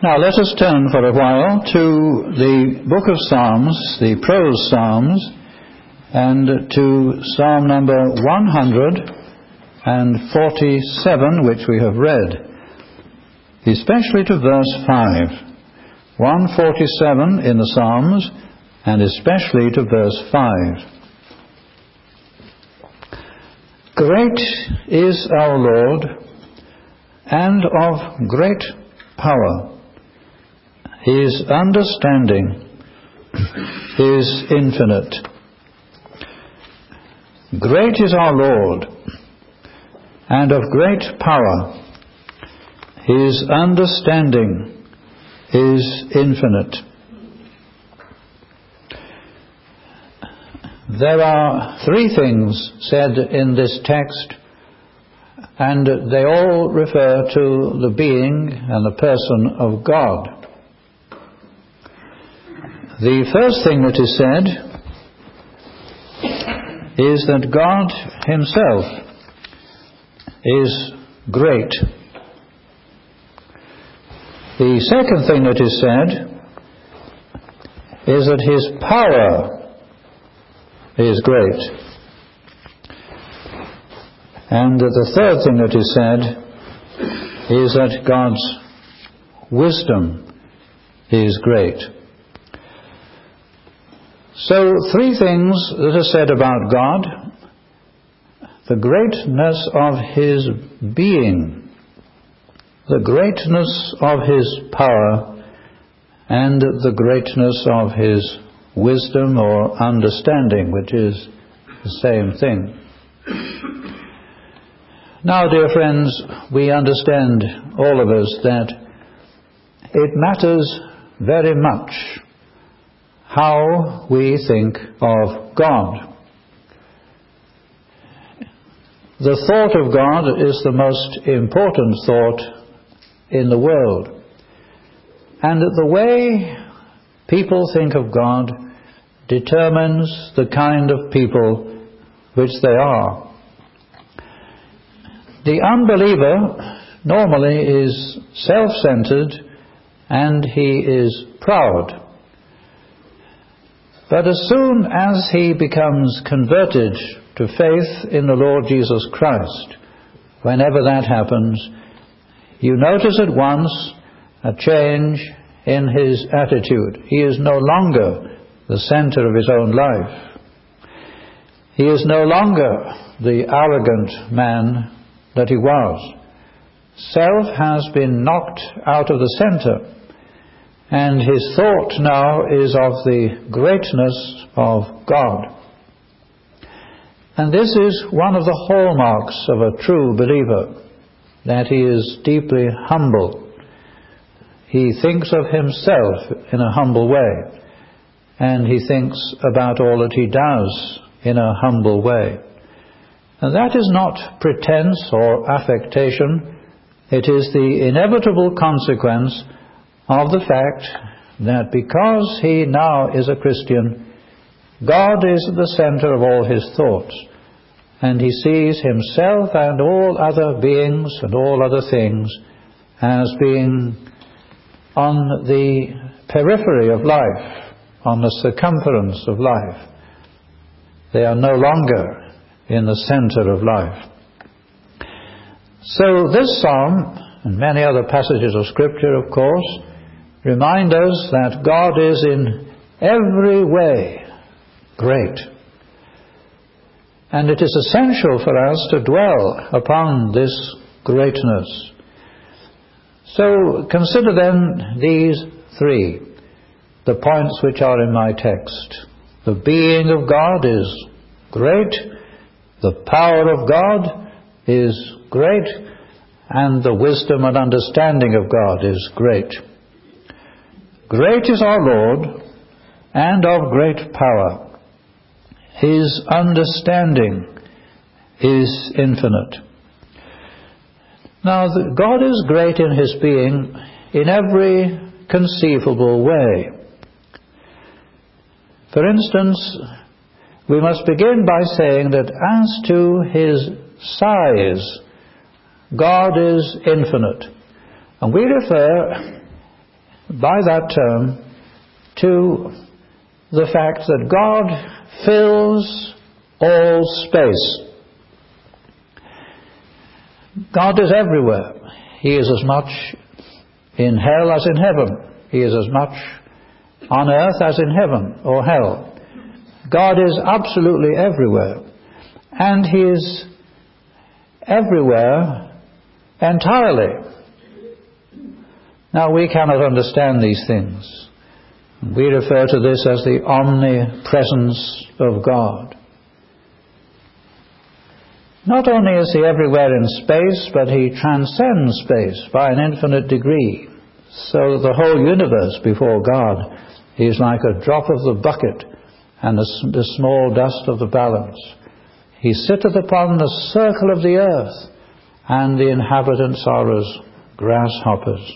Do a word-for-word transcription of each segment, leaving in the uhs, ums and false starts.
Now let us turn for a while to the book of Psalms, the prose Psalms, and to Psalm number one hundred forty-seven, which we have read, especially to verse five. one forty-seven in the Psalms, and especially to verse five. Great is our Lord, and of great power. His understanding is infinite. Great is our Lord, and of great power. His understanding is infinite. There are three things said in this text, and they all refer to the being and the person of God. The first thing that is said is that God Himself is great. The second thing that is said is that His power is great. And the third thing that is said is that God's wisdom is great. So, three things that are said about God: the greatness of His being, the greatness of His power, and the greatness of His wisdom or understanding, which is the same thing. Now, dear friends, we understand, all of us, that it matters very much how we think of God. The thought of God is the most important thought in the world. And the way people think of God determines the kind of people which they are. The unbeliever normally is self-centered and he is proud. But as soon as he becomes converted to faith in the Lord Jesus Christ, whenever that happens, you notice at once a change in his attitude. He is no longer the center of his own life. He is no longer the arrogant man that he was. Self has been knocked out of the center, and his thought now is of the greatness of God. And this is one of the hallmarks of a true believer, that he is deeply humble. He thinks of himself in a humble way, and he thinks about all that he does in a humble way. And that is not pretense or affectation. It is the inevitable consequence of the fact that because he now is a Christian, God is at the center of all his thoughts, and he sees himself and all other beings and all other things as being on the periphery of life, on the circumference of life. They are no longer in the center of life. So this psalm, and many other passages of Scripture, of course, remind us that God is in every way great. And it is essential for us to dwell upon this greatness. So consider then these three, the points which are in my text. The being of God is great, the power of God is great, and the wisdom and understanding of God is great. Great is our Lord, and of great power. His understanding is infinite. Now, God is great in His being in every conceivable way. For instance, we must begin by saying that as to His size, God is infinite. And we refer by that term to the fact that God fills all space. God is everywhere. He is as much in hell as in heaven. He is as much on earth as in heaven or hell. God is absolutely everywhere. And He is everywhere entirely. Now, we cannot understand these things. We refer to this as the omnipresence of God. Not only is He everywhere in space, but He transcends space by an infinite degree. So the whole universe before God is like a drop of the bucket and the, the small dust of the balance. He sitteth upon the circle of the earth, and the inhabitants are as grasshoppers.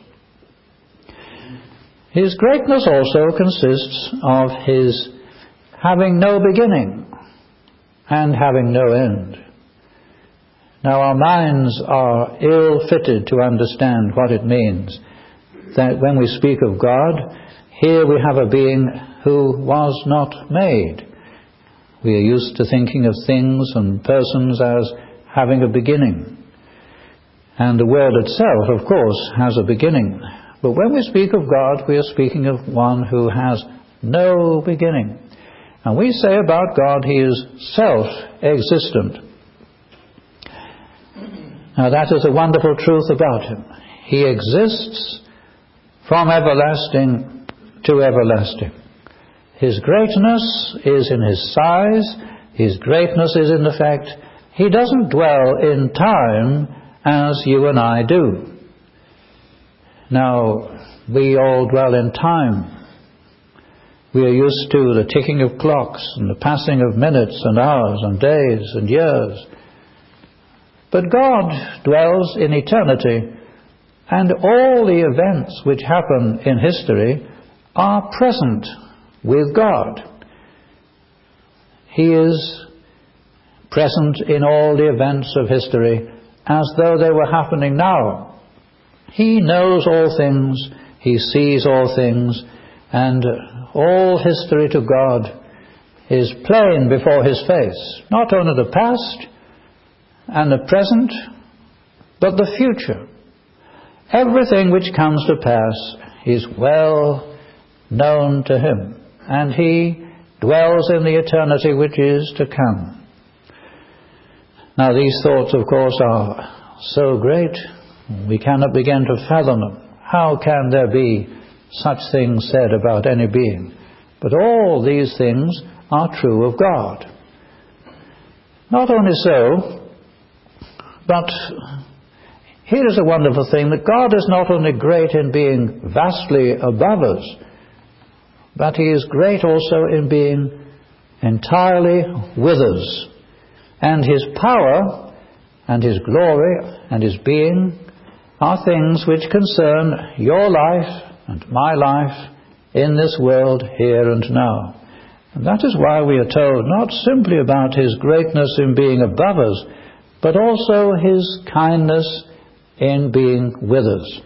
His greatness also consists of His having no beginning and having no end. Now, our minds are ill-fitted to understand what it means that when we speak of God, here we have a being who was not made. We are used to thinking of things and persons as having a beginning. And the world itself, of course, has a beginning. But when we speak of God, we are speaking of one who has no beginning. And we say about God, He is self-existent. Now, that is a wonderful truth about Him. He exists from everlasting to everlasting. His greatness is in His size. His greatness is in the fact He doesn't dwell in time as you and I do. Now, we all dwell in time. We are used to the ticking of clocks and the passing of minutes and hours and days and years. But God dwells in eternity, and all the events which happen in history are present with God. He is present in all the events of history as though they were happening now. He knows all things, He sees all things, and all history to God is plain before His face. Not only the past and the present, but the future. Everything which comes to pass is well known to Him, and He dwells in the eternity which is to come. Now, these thoughts, of course, are so great, we cannot begin to fathom them. How can there be such things said about any being? But all these things are true of God. Not only so, but here is a wonderful thing, that God is not only great in being vastly above us, but He is great also in being entirely with us. And His power and His glory and His being are things which concern your life and my life in this world here and now. And that is why we are told not simply about His greatness in being above us, but also His kindness in being with us.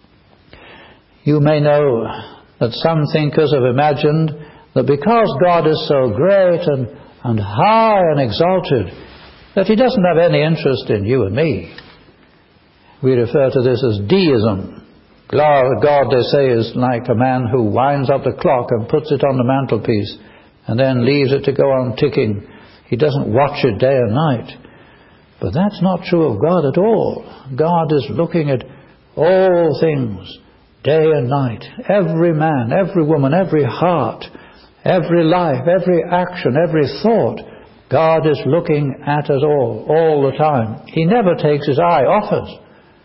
You may know that some thinkers have imagined that because God is so great and, and high and exalted, that He doesn't have any interest in you and me. We refer to this as deism. God, they say, is like a man who winds up the clock and puts it on the mantelpiece and then leaves it to go on ticking. He doesn't watch it day and night. But that's not true of God at all. God is looking at all things, day and night. Every man, every woman, every heart, every life, every action, every thought. God is looking at us all, all the time. He never takes His eye off us.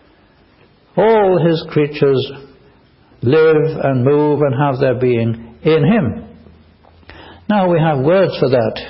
All His creatures live and move and have their being in Him. Now we have words for that.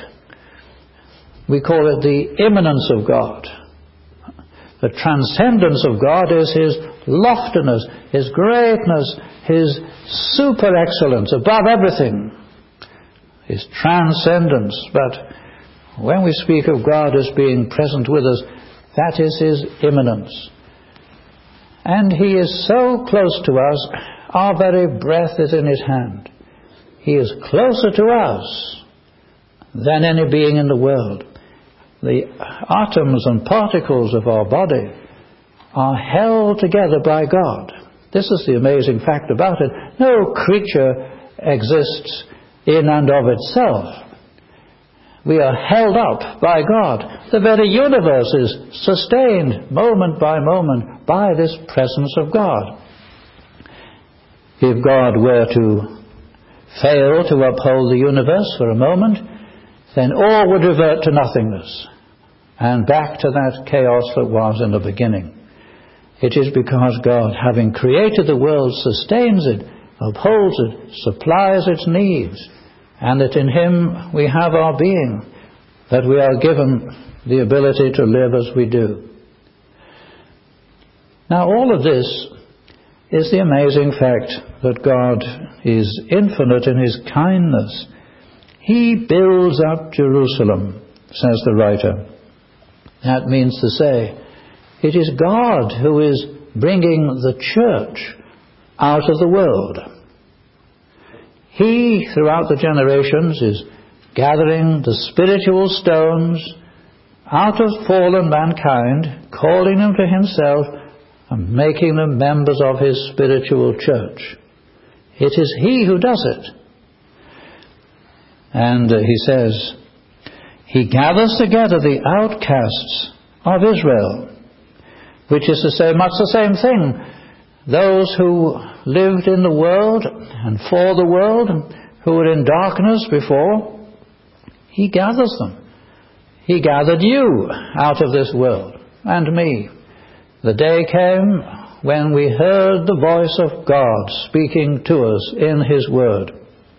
We call it the immanence of God. The transcendence of God is His loftiness, His greatness, His super excellence above everything. His transcendence. But when we speak of God as being present with us, that is His immanence. And He is so close to us Our very breath is in his hand. He is closer to us than any being in the world. The atoms and particles of our body are held together by God. This is the amazing fact about it. No creature exists in and of itself. We are held up by God. The very universe is sustained moment by moment by this presence of God. If God were to fail to uphold the universe for a moment, then all would revert to nothingness and back to that chaos that was in the beginning. It is because God, having created the world, sustains it, upholds it, supplies its needs, and that in him we have our being, that we are given the ability to live as we do. Now, all of this is the amazing fact that God is infinite in his kindness. He builds up Jerusalem, says the writer. That means to say, it is God who is bringing the church out of the world. He, throughout the generations, is gathering the spiritual stones out of fallen mankind, calling them to himself, and making them members of his spiritual church. It is he who does it. And uh, he says, he gathers together the outcasts of Israel, which is to say much the same thing. Those who lived in the world and for the world, who were in darkness before, he gathers them. He gathered you out of this world, and me. The day came when we heard the voice of God speaking to us in his word.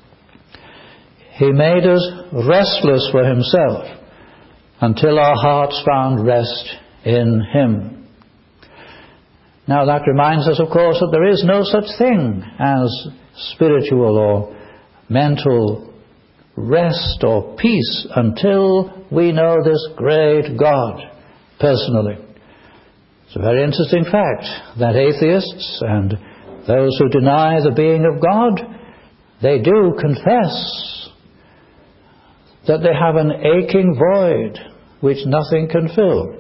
He made us restless for himself until our hearts found rest in him. Now that reminds us, of course, that there is no such thing as spiritual or mental rest or peace until we know this great God personally. It's a very interesting fact that atheists and those who deny the being of God, they do confess that they have an aching void which nothing can fill.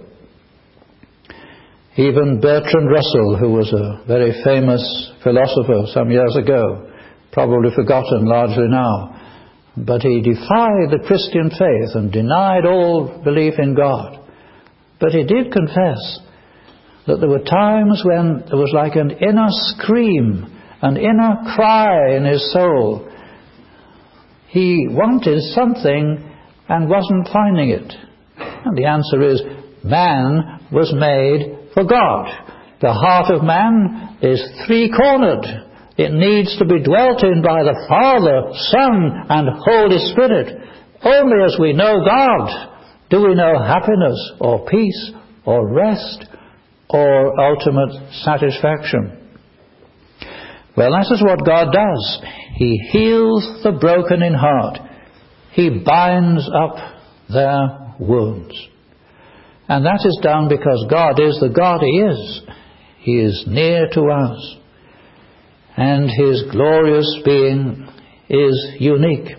Even Bertrand Russell, who was a very famous philosopher some years ago, probably forgotten largely now, but he defied the Christian faith and denied all belief in God. But he did confess that there were times when there was like an inner scream, an inner cry in his soul. He wanted something and wasn't finding it. And the answer is, man was made for God. The heart of man is three-cornered. It needs to be dwelt in by the Father, Son, and Holy Spirit. Only as we know God do we know happiness or peace or rest or ultimate satisfaction. Well, that is what God does. He heals the broken in heart. He binds up their wounds. And that is done because God is the God He is. He is near to us. And His glorious being is unique.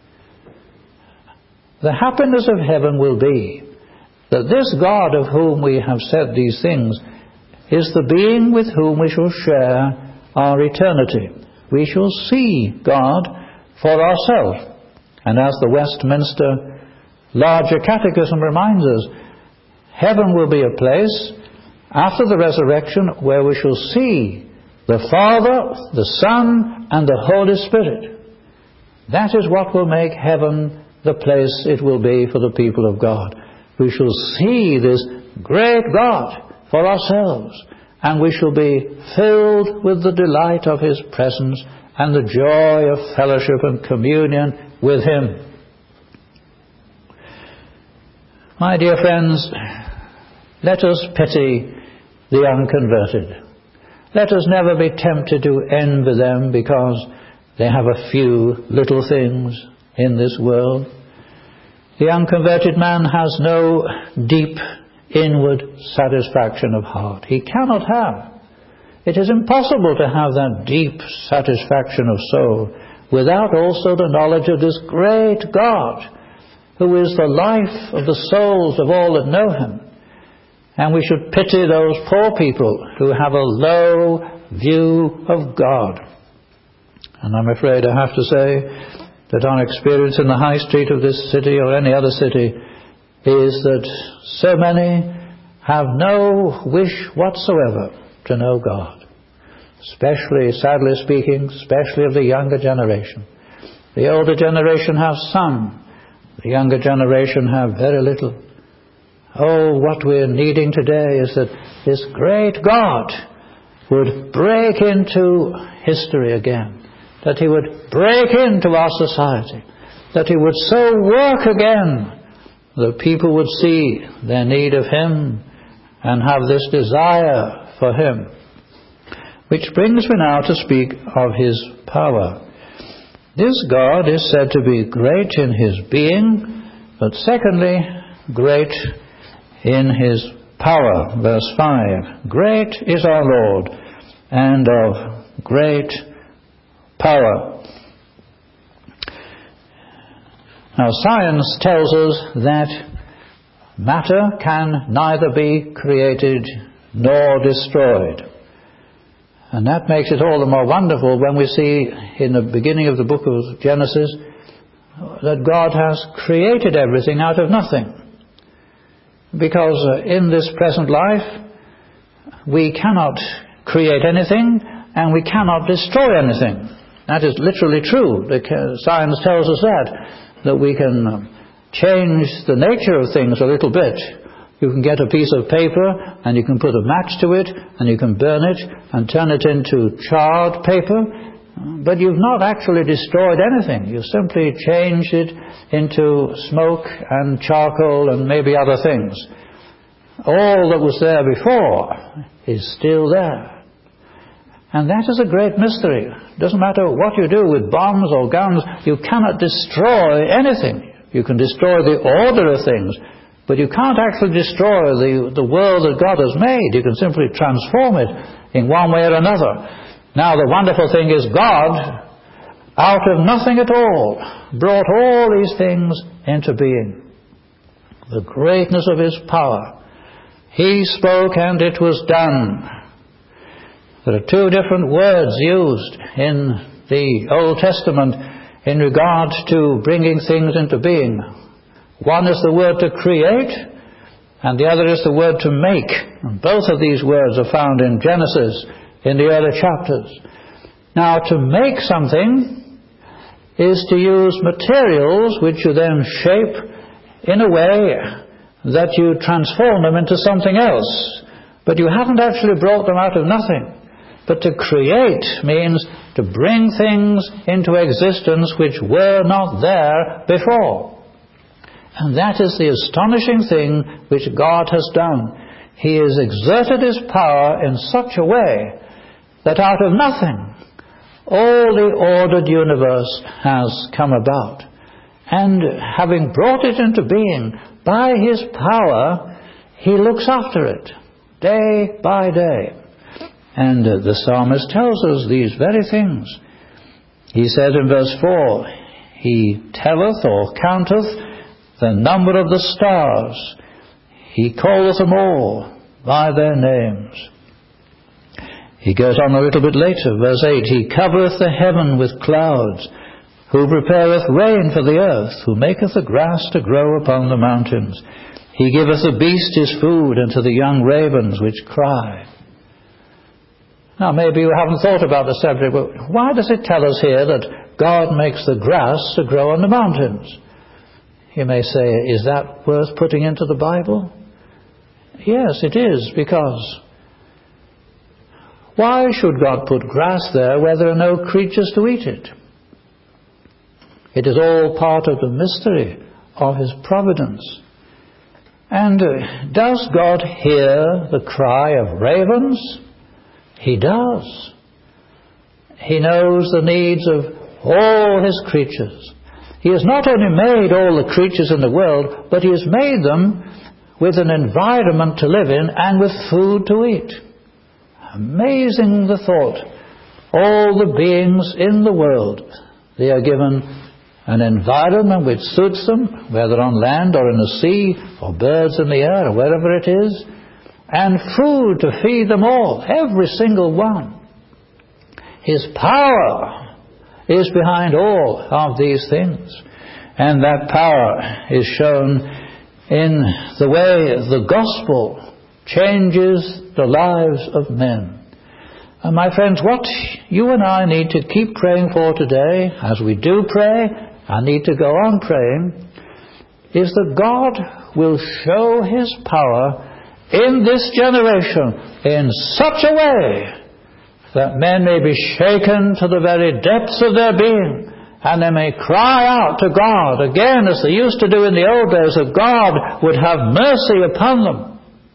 The happiness of heaven will be that this God of whom we have said these things is the being with whom we shall share our eternity. We shall see God for ourselves. And as the Westminster Larger Catechism reminds us, heaven will be a place after the resurrection where we shall see the Father, the Son, and the Holy Spirit. That is what will make heaven the place it will be for the people of God. We shall see this great God for ourselves, and we shall be filled with the delight of His presence and the joy of fellowship and communion with Him. My dear friends, let us pity the unconverted. Let us never be tempted to envy them because they have a few little things in this world. The unconverted man has no deep inward satisfaction of heart. He cannot have. It is impossible to have that deep satisfaction of soul without also the knowledge of this great God, who is the life of the souls of all that know him. And we should pity those poor people who have a low view of God. And I'm afraid I have to say that our experience in the high street of this city or any other city is that so many have no wish whatsoever to know God. Especially, sadly speaking, especially of the younger generation. The older generation have some. The younger generation have very little. Oh, what we're needing today is that this great God would break into history again. That he would break into our society. That he would so work again that people would see their need of him and have this desire for him. Which brings me now to speak of his power. This God is said to be great in his being, but secondly, great in his power. Verse five, great is our Lord, and of great power. Now, science tells us that matter can neither be created nor destroyed. And that makes it all the more wonderful when we see in the beginning of the book of Genesis that God has created everything out of nothing. Because uh, in this present life we cannot create anything and we cannot destroy anything. That is literally true. The science tells us that, that we can change the nature of things a little bit. You can get a piece of paper and you can put a match to it and you can burn it and turn it into charred paper, but you've not actually destroyed anything. You've simply changed it into smoke and charcoal and maybe other things. All that was there before is still there. And that is a great mystery. It doesn't matter what you do with bombs or guns, you cannot destroy anything. You can destroy the order of things, but you can't actually destroy the, the world that God has made. You can simply transform it in one way or another. Now, the wonderful thing is God, out of nothing at all, brought all these things into being. The greatness of his power. He spoke and it was done. There are two different words used in the Old Testament in regard to bringing things into being. One is the word to create, and the other is the word to make. And both of these words are found in Genesis, in the early chapters. Now, to make something is to use materials which you then shape in a way that you transform them into something else. But you haven't actually brought them out of nothing. But to create means to bring things into existence which were not there before. And that is the astonishing thing which God has done. He has exerted his power in such a way that out of nothing all the ordered universe has come about. And having brought it into being, by his power, he looks after it, day by day. And uh, the psalmist tells us these very things. He says in verse four, he telleth or counteth the number of the stars. He calleth them all by their names. He goes on a little bit later, verse eight, he covereth the heaven with clouds, who prepareth rain for the earth, who maketh the grass to grow upon the mountains. He giveth the beast his food, and to the young ravens which cry. Now, maybe you haven't thought about the subject, but why does it tell us here that God makes the grass to grow on the mountains? You may say, is that worth putting into the Bible? Yes, it is, because why should God put grass there where there are no creatures to eat it? It is all part of the mystery of his providence. And uh, does God hear the cry of ravens? He does. He knows the needs of all his creatures. He has not only made all the creatures in the world, but he has made them with an environment to live in and with food to eat. Amazing the thought. All the beings in the world, they are given an environment which suits them, whether on land or in the sea, or birds in the air, or wherever it is, and food to feed them all, every single one. His power is behind all of these things, and that power is shown in the way the gospel changes the lives of men. And my friends, what you and I need to keep praying for today, as we do pray, and need to go on praying, is that God will show His power in this generation in such a way that men may be shaken to the very depths of their being, and they may cry out to God again, as they used to do in the old days, that God would have mercy upon them.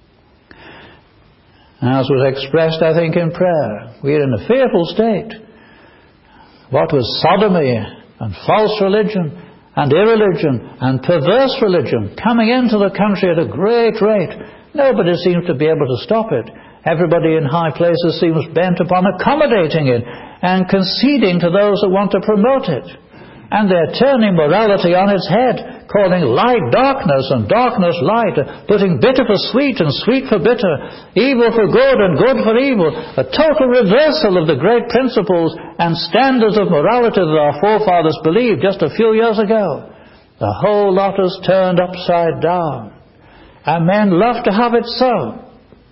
As was expressed, I think, in prayer, we are in a fearful state. What with sodomy and false religion and irreligion and perverse religion coming into the country at a great rate, nobody seems to be able to stop it. Everybody in high places seems bent upon accommodating it and conceding to those that want to promote it. And they're turning morality on its head, calling light darkness and darkness light, putting bitter for sweet and sweet for bitter, evil for good and good for evil, a total reversal of the great principles and standards of morality that our forefathers believed just a few years ago. The whole lot is turned upside down, and men love to have it so.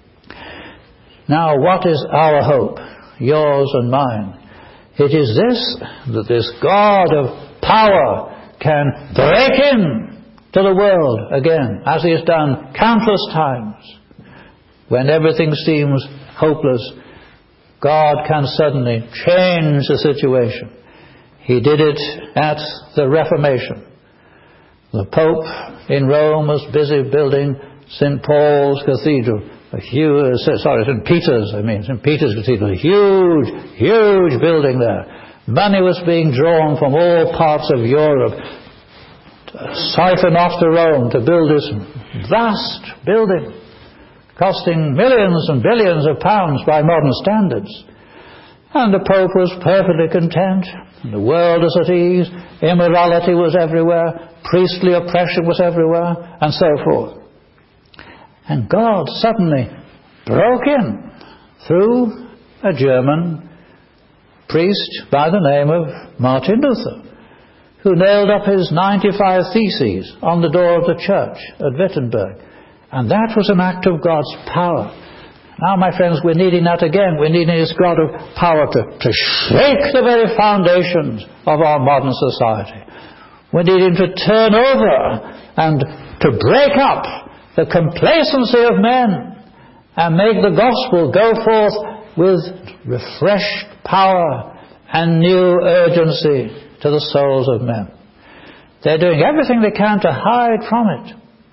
Now, what is our hope, yours and mine? It is this, that this God of power can break in to the world again, as He has done countless times. When everything seems hopeless, God can suddenly change the situation. He did it at the Reformation. The Pope in Rome was busy building Saint Paul's Cathedral. A huge, sorry, Saint Peter's, I mean, Saint Peter's Cathedral, a huge, huge building there. Money was being drawn from all parts of Europe, siphoned off to Rome to build this vast building, costing millions and billions of pounds by modern standards. And the Pope was perfectly content, and the world was at ease, immorality was everywhere, priestly oppression was everywhere, and so forth. And God suddenly broke in through a German priest by the name of Martin Luther, who nailed up his ninety-five Theses on the door of the church at Wittenberg. And that was an act of God's power. Now, my friends, we're needing that again. We're needing this God of power to, to shake the very foundations of our modern society. We're needing to turn over and to break up the complacency of men and make the gospel go forth with refreshed power and new urgency to the souls of men. They're doing everything they can to hide from it.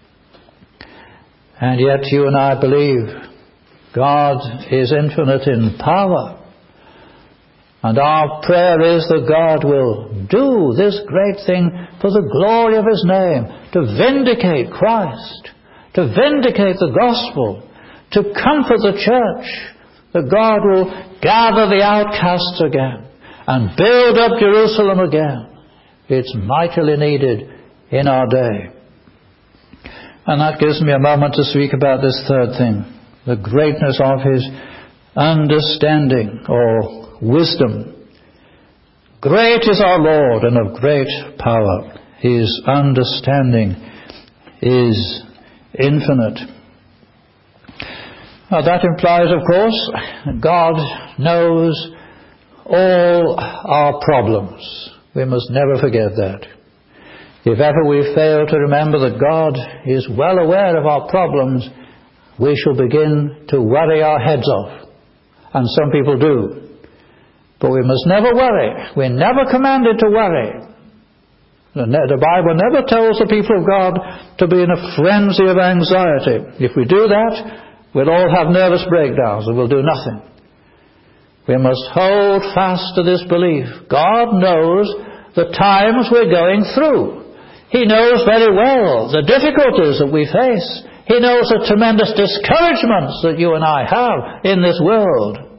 And yet you and I believe God is infinite in power. And our prayer is that God will do this great thing for the glory of His name, to vindicate Christ, to vindicate the gospel, to comfort the church, that God will gather the outcasts again and build up Jerusalem again. It's mightily needed in our day. And that gives me a moment to speak about this third thing, the greatness of His understanding or wisdom. Great is our Lord and of great power. His understanding is infinite. Now that implies, of course, God knows all our problems. We must never forget that. If ever we fail to remember that God is well aware of our problems, we shall begin to worry our heads off. And some people do. But we must never worry. We're never commanded to worry. The Bible never tells the people of God to be in a frenzy of anxiety. If we do that, we'll all have nervous breakdowns and we'll do nothing. We must hold fast to this belief. God knows the times we're going through. He knows very well the difficulties that we face. He knows the tremendous discouragements that you and I have in this world.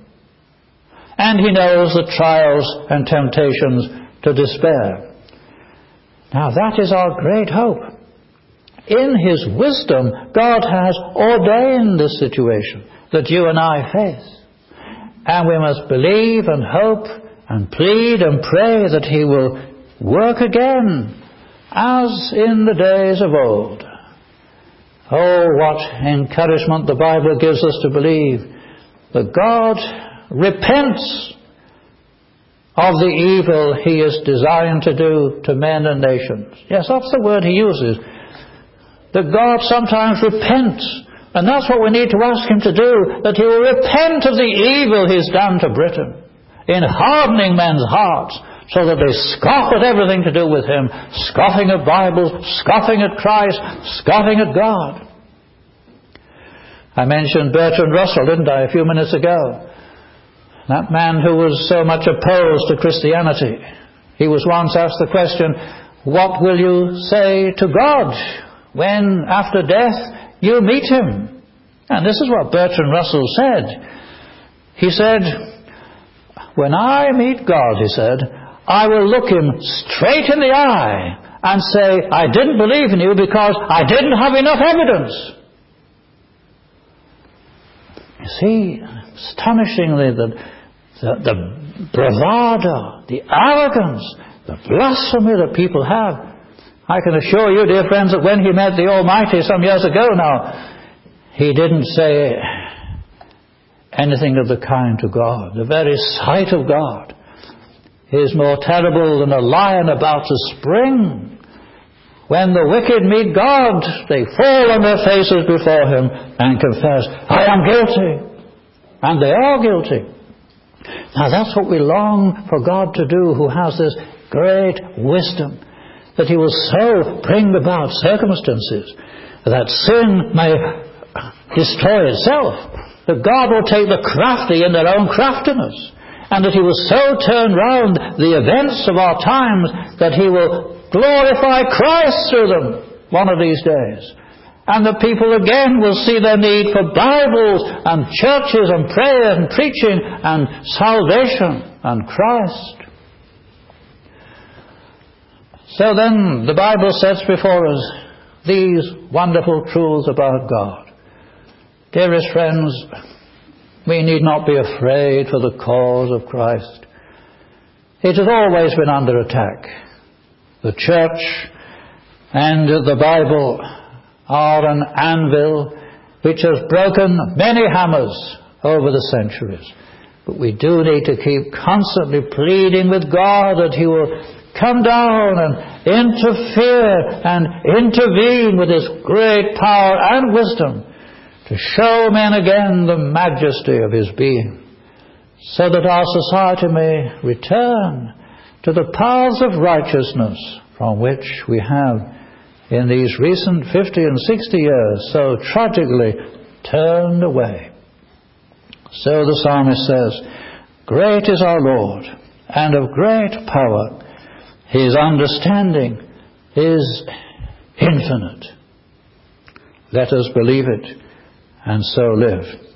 And he knows the trials and temptations to despair. Now that is our great hope. In his wisdom, God has ordained this situation that you and I face. And we must believe and hope and plead and pray that he will work again as in the days of old. Oh, what encouragement the Bible gives us to believe that God repents of the evil he is designed to do to men and nations. Yes, that's the word he uses. That God sometimes repents. And that's what we need to ask him to do, that he will repent of the evil he's done to Britain, in hardening men's hearts, so that they scoff at everything to do with him, scoffing at Bibles, scoffing at Christ, scoffing at God. I mentioned Bertrand Russell, didn't I, a few minutes ago? That man who was so much opposed to Christianity. He was once asked the question, what will you say to God when, after death, you meet him? And this is what Bertrand Russell said. He said, when I meet God, he said, I will look him straight in the eye and say, I didn't believe in you because I didn't have enough evidence. You see, astonishingly, the, the, the bravado, the arrogance, the blasphemy that people have. I can assure you, dear friends, that when he met the Almighty some years ago now, he didn't say anything of the kind to God. The very sight of God is more terrible than a lion about to spring. When the wicked meet God, they fall on their faces before him and confess, I am guilty. And they are guilty. Now that's what we long for God to do, who has this great wisdom, that he will so bring about circumstances that sin may destroy itself, that God will take the crafty in their own craftiness, and that he will so turn round the events of our times that he will glorify Christ through them one of these days. And the people again will see their need for Bibles and churches and prayer and preaching and salvation and Christ. So then the Bible sets before us these wonderful truths about God. Dearest friends, we need not be afraid for the cause of Christ. It has always been under attack. The church and the Bible are an anvil which has broken many hammers over the centuries. But we do need to keep constantly pleading with God that he will come down and interfere and intervene with his great power and wisdom to show men again the majesty of his being, so that our society may return to the paths of righteousness from which we have in these recent fifty and sixty years so tragically turned away. So the psalmist says, great is our Lord, and of great power. His understanding is infinite. Let us believe it and so live.